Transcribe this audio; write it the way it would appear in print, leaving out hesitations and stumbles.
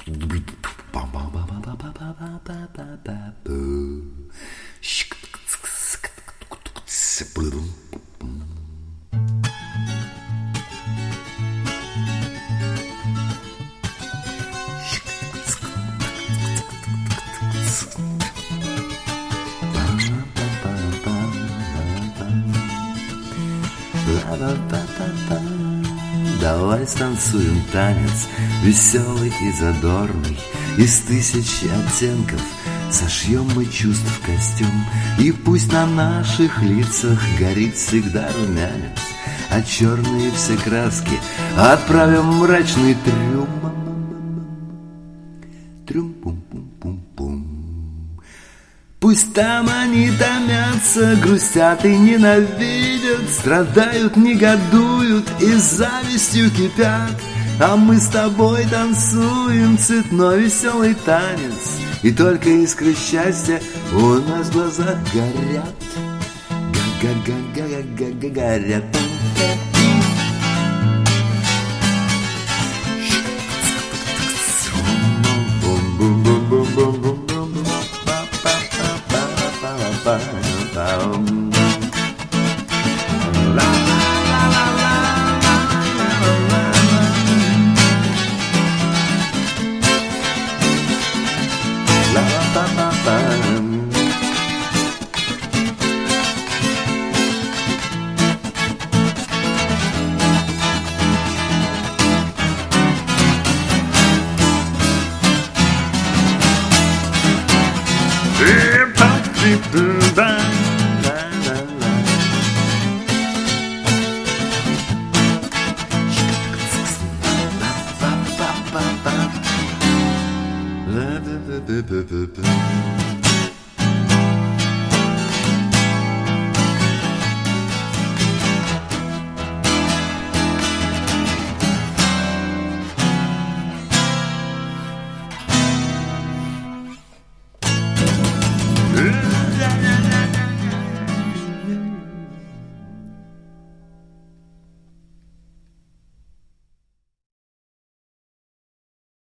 Давай станцуем танец веселый и задорный, из тысячи оттенков сошьем мы чувств в костюм. И пусть на наших лицах горит всегда румянец, а черные все краски отправим в мрачный трюм. Трюм-пум-пум-пум-пум. Пусть там они томятся, грустят и ненавидят, страдают, негодуют и завистью кипят. А мы с тобой танцуем цветной веселый танец, и только искры счастья у нас в глазах горят. Горят.